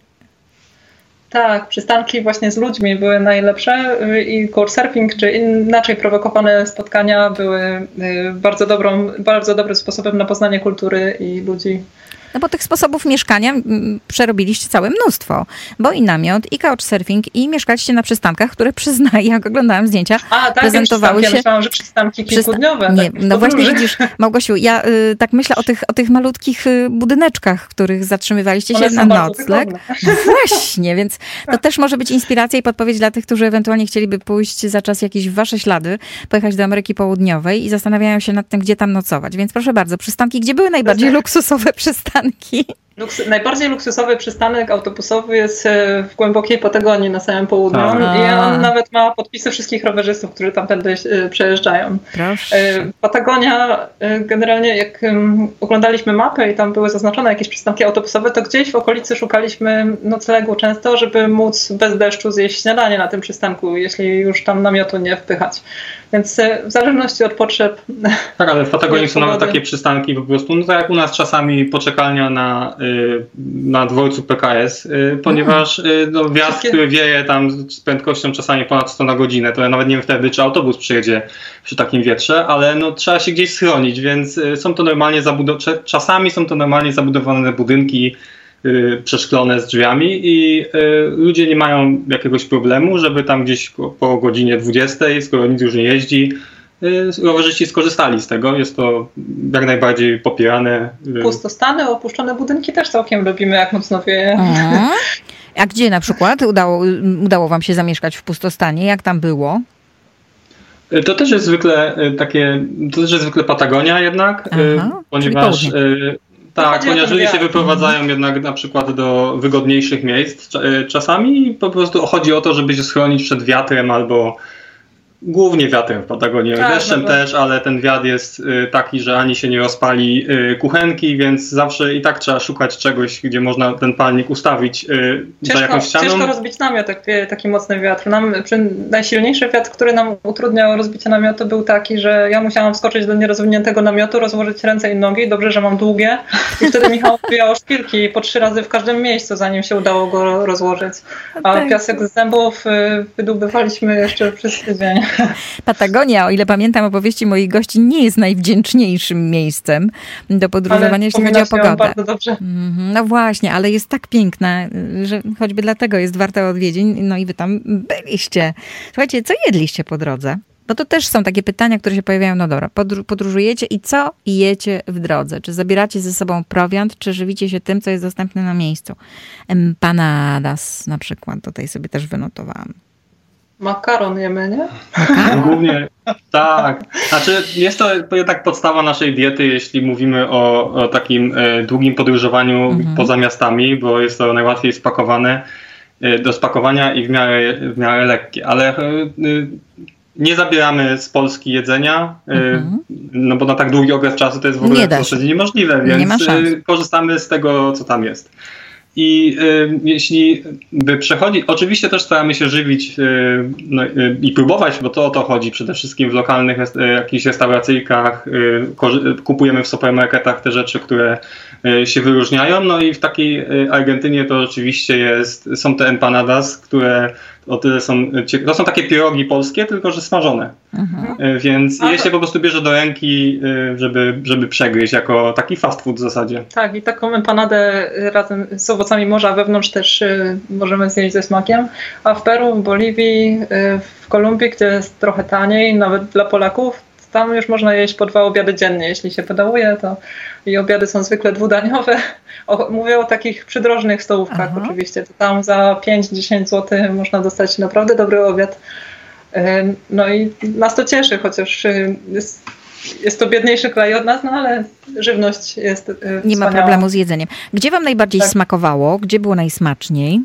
Tak, przystanki właśnie z ludźmi były najlepsze i couchsurfing czy inaczej prowokowane spotkania były bardzo, dobrą, bardzo dobrym sposobem na poznanie kultury i ludzi. No bo tych sposobów mieszkania m, przerobiliście całe mnóstwo, bo i namiot, i couchsurfing, i mieszkaliście na przystankach, które przyznaję, jak oglądałam zdjęcia, A, tak, prezentowały się... Ja myślałam, że przystanki kilkudniowe. Nie, tak, no właśnie widzisz, Małgosiu, ja y, tak myślę o tych, o tych malutkich y, budyneczkach, w których zatrzymywaliście się One na nocleg. No właśnie, więc to też może być inspiracja i podpowiedź dla tych, którzy ewentualnie chcieliby pójść za czas jakieś w wasze ślady, pojechać do Ameryki Południowej i zastanawiają się nad tym, gdzie tam nocować. Więc proszę bardzo, przystanki, gdzie były najbardziej luksusowe przystanki? Luks, najbardziej luksusowy przystanek autobusowy jest w głębokiej Patagonii na samym południu. A. I on nawet ma podpisy wszystkich rowerzystów, którzy tam tędy przejeżdżają. Proszę. Patagonia, generalnie jak oglądaliśmy mapę i tam były zaznaczone jakieś przystanki autobusowe, to gdzieś w okolicy szukaliśmy noclegu często, żeby móc bez deszczu zjeść śniadanie na tym przystanku, jeśli już tam namiotu nie wpychać. Więc w zależności od potrzeb. Tak, ale w Patagonii są nawet takie przystanki po prostu, no tak jak u nas czasami poczekalnia na, na dworcu P K S, ponieważ no, wiatr, Wszystkie... który wieje tam z prędkością czasami ponad sto na godzinę, to ja nawet nie wiem wtedy, czy autobus przyjedzie przy takim wietrze, ale no, trzeba się gdzieś schronić, więc są to normalnie zabudowane, czasami są to normalnie zabudowane budynki przeszklone z drzwiami i y, ludzie nie mają jakiegoś problemu, żeby tam gdzieś po, po godzinie dwudziestej, skoro nic już nie jeździ, y, rowerzyści skorzystali z tego. Jest to jak najbardziej popierane. Y. Pustostany, opuszczone budynki też całkiem lubimy, jak mocno wieje. Mhm. A gdzie na przykład udało, udało wam się zamieszkać w pustostanie? Jak tam było? To też jest zwykle takie, to też jest zwykle Patagonia jednak, Aha, y, ponieważ Tak, ponieważ ludzie się wyprowadzają jednak na przykład do wygodniejszych miejsc czasami i po prostu chodzi o to, żeby się schronić przed wiatrem albo głównie wiatrem w Patagonii, tak, deszczem no też, ale ten wiatr jest taki, że ani się nie rozpali kuchenki, więc zawsze i tak trzeba szukać czegoś, gdzie można ten palnik ustawić ciężko, za jakąś ścianą. Ciężko rozbić namiot, jak wieje taki mocny wiatr. Nam, najsilniejszy wiatr, który nam utrudniał rozbicie namiotu, był taki, że ja musiałam wskoczyć do nierozwiniętego namiotu, rozłożyć ręce i nogi, dobrze, że mam długie, i wtedy Michał wbijał szpilki po trzy razy w każdym miejscu, zanim się udało go rozłożyć. A piasek z zębów wydłubywaliśmy jeszcze przez tydzień. Patagonia, o ile pamiętam opowieści moich gości, nie jest najwdzięczniejszym miejscem do podróżowania, jeśli chodzi o pogodę. Bardzo dobrze. No właśnie, ale jest tak piękna, że choćby dlatego jest warta odwiedzin. No i wy tam byliście. Słuchajcie, co jedliście po drodze? Bo to też są takie pytania, które się pojawiają, no dobra, podróżujecie i co jecie w drodze? Czy zabieracie ze sobą prowiant, czy żywicie się tym, co jest dostępne na miejscu? Empanadas na przykład, tutaj sobie też wynotowałam. Makaron jemy, nie? Makaron? Głównie tak. Znaczy jest to jednak podstawa naszej diety, jeśli mówimy o, o takim e, długim podróżowaniu mhm. poza miastami, bo jest to najłatwiej spakowane e, do spakowania i w miarę, w miarę lekkie. Ale e, nie zabieramy z Polski jedzenia, e, mhm. no bo na tak długi okres czasu to jest w ogóle w zasadzie niemożliwe, więc nie korzystamy z tego, co tam jest. I y, jeśli by przechodzić, oczywiście też staramy się żywić y, no, y, i próbować, bo to o to chodzi przede wszystkim w lokalnych y, jakichś restauracyjkach, y, kupujemy w supermarketach te rzeczy, które y, się wyróżniają, no i w takiej y, Argentynie to oczywiście jest, są te empanadas, które o tyle są, to są takie pierogi polskie, tylko że smażone. Mhm. Więc je się po prostu bierze do ręki, żeby, żeby przegryźć jako taki fast food w zasadzie. Tak, i taką empanadę razem z owocami morza wewnątrz też możemy zjeść ze smakiem. A w Peru, w Boliwii, w Kolumbii, gdzie jest trochę taniej, nawet dla Polaków, tam już można jeść po dwa obiady dziennie, jeśli się podałuje, to i obiady są zwykle dwudaniowe. O, mówię o takich przydrożnych stołówkach. Aha. Oczywiście. To tam za pięć do dziesięciu złotych można dostać naprawdę dobry obiad. No i nas to cieszy, chociaż jest, jest to biedniejszy kraj od nas, no ale żywność jest Nie wspaniała. Ma problemu z jedzeniem. Gdzie wam najbardziej tak. smakowało? Gdzie było najsmaczniej?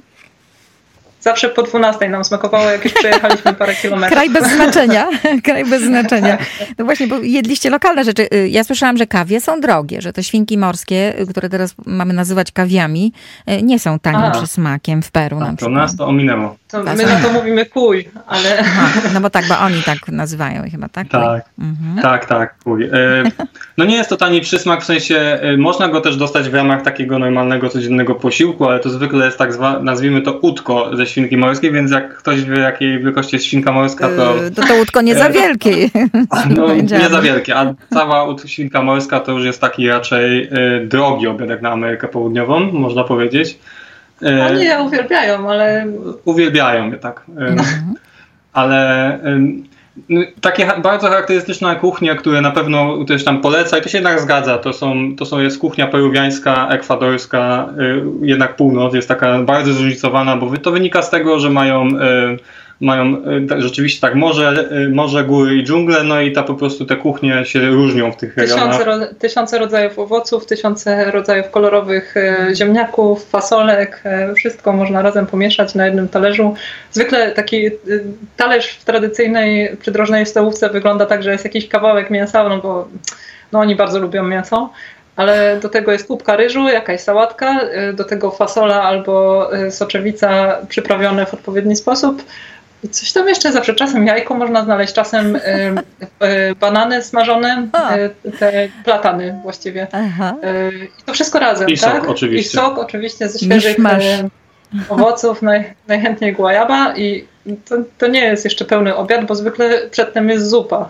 Zawsze po dwunastej nam smakowało, jak już przejechaliśmy parę kilometrów. Kraj bez znaczenia. Kraj bez znaczenia. No właśnie, bo jedliście lokalne rzeczy. Ja słyszałam, że kawie są drogie, że te świnki morskie, które teraz mamy nazywać kawiami, nie są tanim przysmakiem w Peru. A, na to nas to ominęło. To my na to mówimy kuj, ale... Aha, no bo tak, bo oni tak nazywają chyba, tak? Tak, mhm. tak, tak, kuj. No nie jest to tani przysmak, w sensie można go też dostać w ramach takiego normalnego, codziennego posiłku, ale to zwykle jest tak zwane, nazwijmy to udko ze świnki morskiej, więc jak ktoś wie, jakiej wielkości jest świnka morska, to... Yy, to to łódko nie za wielkie. No, nie za wielkie, a cała świnka morska to już jest taki raczej y, drogi obiadek na Amerykę Południową, można powiedzieć. Y, Oni je uwielbiają, ale... Uwielbiają je, tak. Y, mhm. Ale... Y, Takie bardzo charakterystyczne kuchnie, które na pewno ktoś tam poleca i to się jednak zgadza, to są, to są jest kuchnia peruwiańska, ekwadorska, y, jednak północ jest taka bardzo zróżnicowana, bo to wynika z tego, że mają, y, mają y, rzeczywiście tak morze, y, morze, góry i dżungle, no i ta po prostu te kuchnie się różnią w tych rejonach. Tysiące, ro, tysiące rodzajów owoców, tysiące rodzajów kolorowych y, ziemniaków, fasolek, y, wszystko można razem pomieszać na jednym talerzu. Zwykle taki y, talerz w tradycyjnej przydrożnej stołówce wygląda tak, że jest jakiś kawałek mięsa, no bo no, oni bardzo lubią mięso, ale do tego jest kubka ryżu, jakaś sałatka, y, do tego fasola albo y, soczewica przyprawione w odpowiedni sposób. I coś tam jeszcze zawsze, czasem jajko można znaleźć, czasem y, y, banany smażone, y, te platany właściwie. Y, I to wszystko razem, I tak? Sok, oczywiście. I sok oczywiście ze świeżych y, owoców, naj, najchętniej guajaba i to, to nie jest jeszcze pełny obiad, bo zwykle przedtem jest zupa.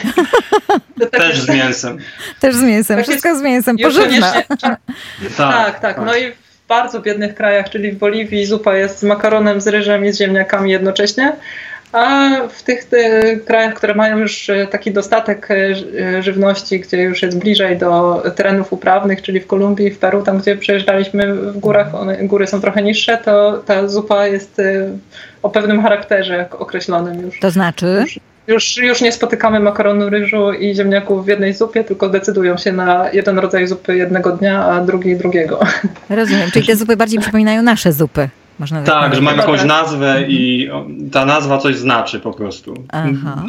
Też z mięsem. Też z mięsem, tak wszystko z mięsem, pożywne. Tak, tak, tak. No i w bardzo biednych krajach, czyli w Boliwii zupa jest z makaronem, z ryżem i z ziemniakami jednocześnie, a w tych te, krajach, które mają już taki dostatek żywności, gdzie już jest bliżej do terenów uprawnych, czyli w Kolumbii, w Peru, tam gdzie przejeżdżaliśmy w górach, one, góry są trochę niższe, to ta zupa jest o pewnym charakterze określonym już. To znaczy? Już, już, już nie spotykamy makaronu, ryżu i ziemniaków w jednej zupie, tylko decydują się na jeden rodzaj zupy jednego dnia, a drugi drugiego. Rozumiem, czyli te zupy bardziej przypominają nasze zupy. Można tak, tak że mają jakąś nazwę i ta nazwa coś znaczy po prostu. Aha.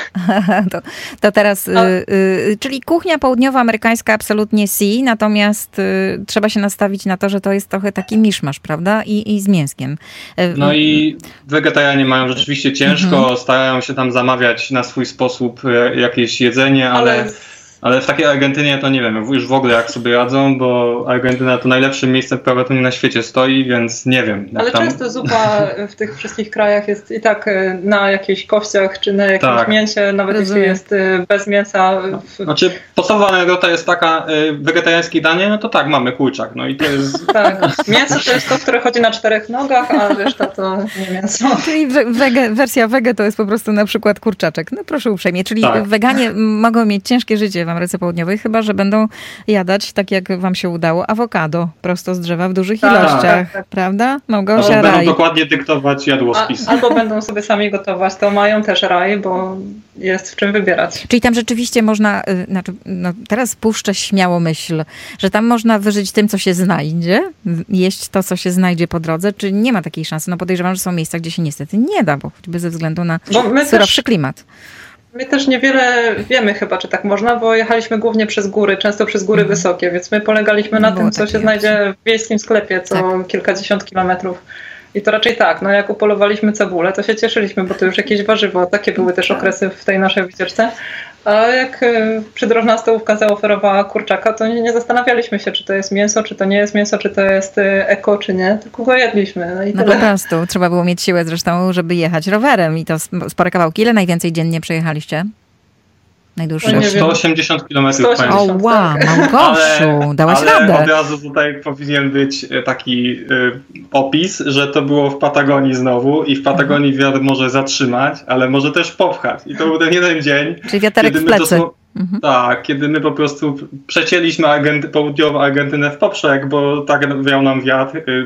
To, to teraz, y, y, czyli kuchnia południowoamerykańska absolutnie si, natomiast y, trzeba się nastawić na to, że to jest trochę taki miszmasz, prawda? I, i z mięskiem. Y, no i wegetarianie mają rzeczywiście ciężko, mhm. starają się tam zamawiać na swój sposób jakieś jedzenie, ale... ale... Ale w takiej Argentynie to nie wiem, już w ogóle jak sobie radzą, bo Argentyna to najlepszym miejscem prawdopodobnie na świecie stoi, więc nie wiem. Ale tam... często zupa w tych wszystkich krajach jest i tak na jakichś kościach, czy na jakimś tak. mięsie, nawet Rozumiem. jeśli jest bez mięsa. W... Znaczy podstawowa anegdota jest taka, wegetariańskie danie, no to tak, mamy kurczak, no i to jest... Tak, mięso to jest to, które chodzi na czterech nogach, a reszta to nie mięso. Czyli wege, wersja wege to jest po prostu na przykład kurczaczek. No proszę uprzejmie, czyli tak. weganie mogą mieć ciężkie życie w Ameryce Południowej, chyba że będą jadać, tak jak wam się udało, awokado prosto z drzewa w dużych tak, ilościach, tak, tak. prawda? Małgosia, no, raj. Będą dokładnie dyktować jadłospis. A, albo będą sobie sami gotować, to mają też raj, bo jest w czym wybierać. Czyli tam rzeczywiście można, znaczy, no teraz puszczę śmiało myśl, że tam można wyżyć tym, co się znajdzie, jeść to, co się znajdzie po drodze, czy nie ma takiej szansy? No podejrzewam, że są miejsca, gdzie się niestety nie da, bo choćby ze względu na surowszy też... klimat. My też niewiele wiemy chyba, czy tak można, bo jechaliśmy głównie przez góry, często przez góry mm. wysokie, więc my polegaliśmy na tym, co się znajdzie w wiejskim sklepie co tak. kilkadziesiąt kilometrów. I to raczej tak, no jak upolowaliśmy cebulę, to się cieszyliśmy, bo to już jakieś warzywo. Takie były też okresy w tej naszej wycieczce. A jak przydrożna stołówka zaoferowała kurczaka, to nie, nie zastanawialiśmy się, czy to jest mięso, czy to nie jest mięso, czy to jest eko, czy nie, tylko go jedliśmy. No, i no po prostu. Trzeba było mieć siłę zresztą, żeby jechać rowerem i to spore kawałki. Ile najwięcej dziennie przejechaliście? Najdłuższe? sto osiemdziesiąt kilometrów. O wow, Małgosiu, ale, dałaś ale radę. Od razu tutaj powinien być taki y, opis, że to było w Patagonii znowu i w Patagonii wiatr może zatrzymać, ale może też popchać. I to był ten jeden dzień. Czyli wiaterek kiedy w plecy. My to, mhm. Tak, kiedy my po prostu przecięliśmy Argenty- południową Argentynę w poprzek, bo tak wiał nam wiatr, y,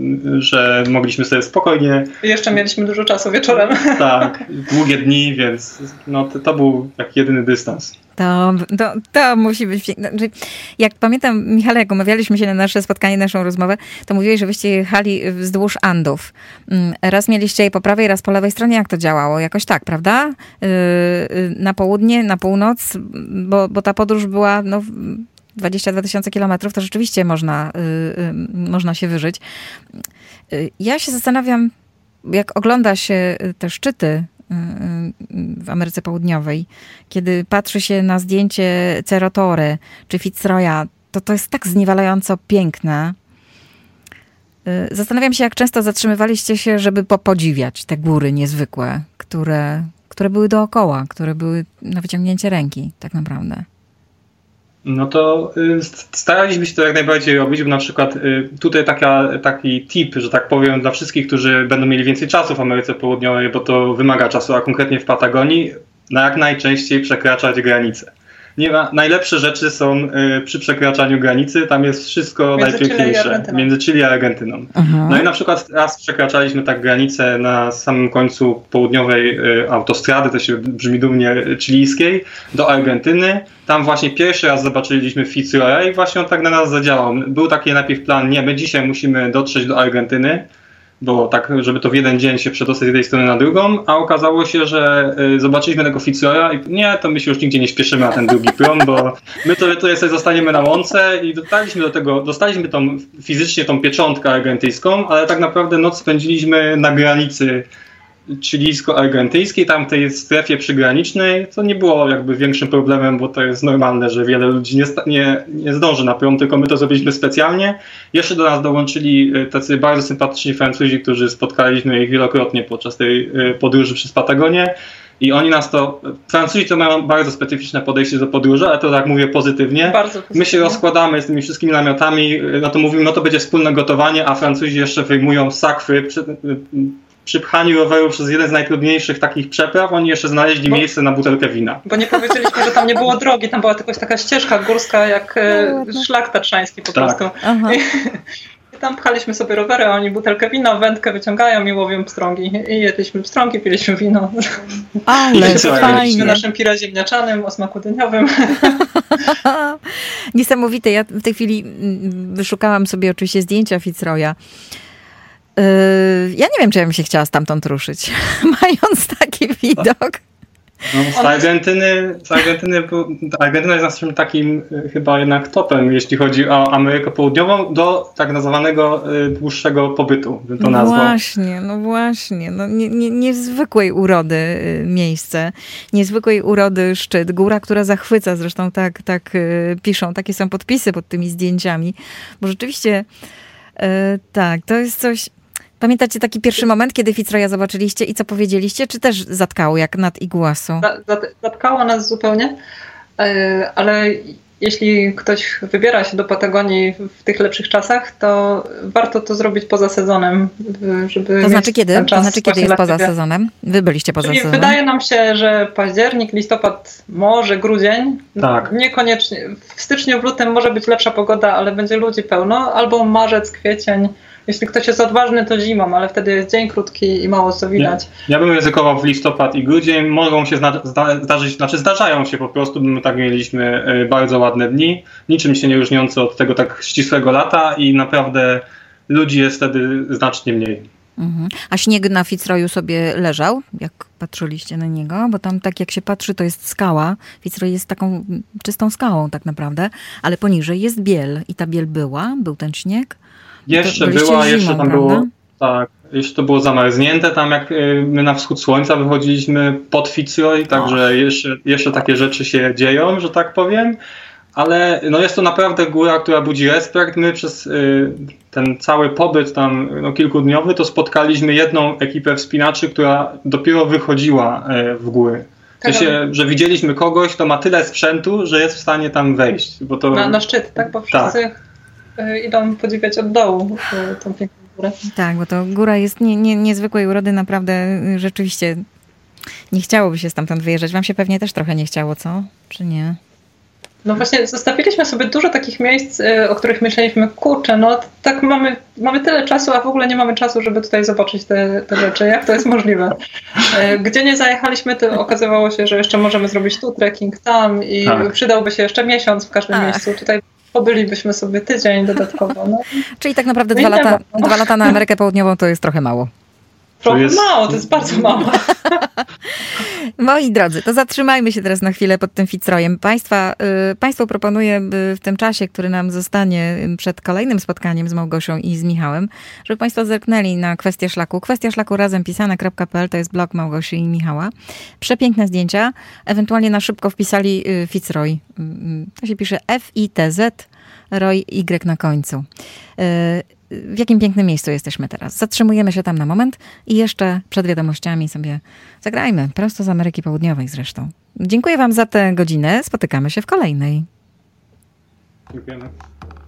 że mogliśmy sobie spokojnie... I jeszcze mieliśmy dużo czasu wieczorem. Tak, długie dni, więc no, to, to był taki jedyny dystans. To, to, to musi być piękne. Jak pamiętam, Michale, jak umawialiśmy się na nasze spotkanie, naszą rozmowę, to mówiłeś, że wyście jechali wzdłuż Andów. Raz mieliście je po prawej, raz po lewej stronie. Jak to działało? Jakoś tak, prawda? Na południe, na północ, bo, bo ta podróż była no, dwadzieścia dwa tysiące kilometrów, to rzeczywiście można, można się wyżyć. Ja się zastanawiam, jak ogląda się te szczyty w Ameryce Południowej, kiedy patrzy się na zdjęcie Cerro Torre czy Fitzroya, to to jest tak zniewalająco piękne. Zastanawiam się, jak często zatrzymywaliście się, żeby popodziwiać te góry niezwykłe, które, które były dookoła, które były na wyciągnięcie ręki tak naprawdę. No to y, staraliśmy się to jak najbardziej robić, bo na przykład y, tutaj taka, taki tip, że tak powiem, dla wszystkich, którzy będą mieli więcej czasu w Ameryce Południowej, bo to wymaga czasu, a konkretnie w Patagonii, na jak najczęściej przekraczać granice. Nie ma, najlepsze rzeczy są y, przy przekraczaniu granicy, tam jest wszystko między najpiękniejsze. Chile między Chile a Argentyną. Uh-huh. No i na przykład raz przekraczaliśmy tak granicę na samym końcu południowej y, autostrady, to się brzmi dumnie, chilijskiej, do Argentyny. Tam właśnie pierwszy raz zobaczyliśmy Fitzroya i właśnie on tak na nas zadziałał. Był taki najpierw plan, nie, my dzisiaj musimy dotrzeć do Argentyny, bo tak, żeby to w jeden dzień się przedostać z jednej strony na drugą, a okazało się, że y, zobaczyliśmy tego Fitzroya i nie, to my się już nigdzie nie śpieszymy na ten drugi prom, bo my to tutaj sobie zostaniemy na łące i dostaliśmy do tego, dostaliśmy tą fizycznie tą pieczątkę argentyńską, ale tak naprawdę noc spędziliśmy na granicy chilijsko-argentyńskiej, tam w tej strefie przygranicznej, co nie było jakby większym problemem, bo to jest normalne, że wiele ludzi nie, nie, nie zdąży na prom, tylko my to zrobiliśmy specjalnie. Jeszcze do nas dołączyli tacy bardzo sympatyczni Francuzi, którzy spotkaliśmy ich wielokrotnie podczas tej podróży przez Patagonię i oni nas to, Francuzi to mają bardzo specyficzne podejście do podróży, ale to tak mówię pozytywnie. Bardzo pozytywnie. My się rozkładamy z tymi wszystkimi namiotami, no to mówimy, no to będzie wspólne gotowanie, a Francuzi jeszcze wyjmują sakwy, przy, przy pchaniu roweru przez jeden z najtrudniejszych takich przepraw, oni jeszcze znaleźli bo, miejsce na butelkę wina. Bo nie powiedzieliśmy, że tam nie było drogi, tam była tylko taka ścieżka górska, jak no, szlak tatrzański po tak. prostu. I, I tam pchaliśmy sobie rowery, a oni butelkę wina, wędkę wyciągają i łowią pstrągi. I jedliśmy pstrągi, piliśmy wino. Ale fajnie. Naszym pire ziemniaczanym o smaku dyniowym. Niesamowite. Ja w tej chwili wyszukałam sobie oczywiście zdjęcia Fitzroya. Ja nie wiem, czy ja bym się chciała stamtąd ruszyć, mając taki widok. No, z Argentyny, z Argentyny, Argentyna jest naszym takim chyba jednak topem, jeśli chodzi o Amerykę Południową, do tak nazwanego dłuższego pobytu, bym to no nazwał. Właśnie, no właśnie, no nie, nie, niezwykłej urody miejsce, niezwykłej urody szczyt, góra, która zachwyca, zresztą tak, tak piszą, takie są podpisy pod tymi zdjęciami, bo rzeczywiście tak, to jest coś. Pamiętacie taki pierwszy moment, kiedy Fitzroya zobaczyliście i co powiedzieliście? Czy też zatkało, jak nad Iguasu? Zatkało nas zupełnie, ale jeśli ktoś wybiera się do Patagonii w tych lepszych czasach, to warto to zrobić poza sezonem, żeby To znaczy kiedy? To znaczy kiedy jest poza siebie. sezonem? Wy byliście poza Czyli sezonem? Wydaje nam się, że październik, listopad, może grudzień. Tak. Niekoniecznie. W styczniu, w lutym może być lepsza pogoda, ale będzie ludzi pełno. Albo marzec, kwiecień. Jeśli ktoś jest odważny, to zimą, ale wtedy jest dzień krótki i mało co widać. Ja, ja bym ryzykował w listopad i grudzień. Mogą się zna, zda, zdarzyć, znaczy zdarzają się po prostu, my tak mieliśmy bardzo ładne dni, niczym się nie różniące od tego tak ścisłego lata i naprawdę ludzi jest wtedy znacznie mniej. Mhm. A śnieg na Fitzroyu sobie leżał, jak patrzyliście na niego? Bo tam tak jak się patrzy, to jest skała. Fitzroy jest taką czystą skałą tak naprawdę, ale poniżej jest biel i ta biel była, był ten śnieg. Jeszcze była, zimą, jeszcze tam prawda? było, tak, jeszcze to było zamarznięte, tam jak my na wschód słońca wychodziliśmy pod Fitzroy, także jeszcze, jeszcze takie rzeczy się dzieją, że tak powiem, ale no jest to naprawdę góra, która budzi respekt. My przez y, ten cały pobyt tam no, kilkudniowy to spotkaliśmy jedną ekipę wspinaczy, która dopiero wychodziła y, w góry. W sensie, że widzieliśmy kogoś, kto ma tyle sprzętu, że jest w stanie tam wejść. Bo to... na, na szczyt, tak? Bo wszyscy... Tak. Idą podziwiać od dołu tą piękną górę. Tak, bo to góra jest nie, nie, niezwykłej urody, naprawdę rzeczywiście nie chciałoby się stamtąd wyjeżdżać. Wam się pewnie też trochę nie chciało, co? Czy nie? No właśnie, zostawiliśmy sobie dużo takich miejsc, o których myśleliśmy, kurczę, no tak mamy, mamy tyle czasu, a w ogóle nie mamy czasu, żeby tutaj zobaczyć te, te rzeczy. Jak to jest możliwe? Gdzie nie zajechaliśmy, to okazywało się, że jeszcze możemy zrobić tu trekking, tam i tak. Przydałby się jeszcze miesiąc w każdym Ach. miejscu. Tutaj pobylibyśmy sobie tydzień dodatkowo. No. Czyli tak naprawdę dwa lata, dwa lata na Amerykę Południową to jest trochę mało. Trochę jest... mało, to jest bardzo mało. Moi drodzy, to zatrzymajmy się teraz na chwilę pod tym Fitzroyem. Państwa, y, Państwu proponuję w tym czasie, który nam zostanie przed kolejnym spotkaniem z Małgosią i z Michałem, żeby Państwo zerknęli na Kwestię Szlaku. Kwestia Szlaku razem pisane kropka p l to jest blog Małgosi i Michała. Przepiękne zdjęcia. Ewentualnie na szybko wpisali y, Fitzroy. Y, to się pisze F I T Z, Roy Y na końcu. Y, w jakim pięknym miejscu jesteśmy teraz. Zatrzymujemy się tam na moment i jeszcze przed wiadomościami sobie zagrajmy, prosto z Ameryki Południowej zresztą. Dziękuję wam za tę godzinę, spotykamy się w kolejnej. Dziękujemy.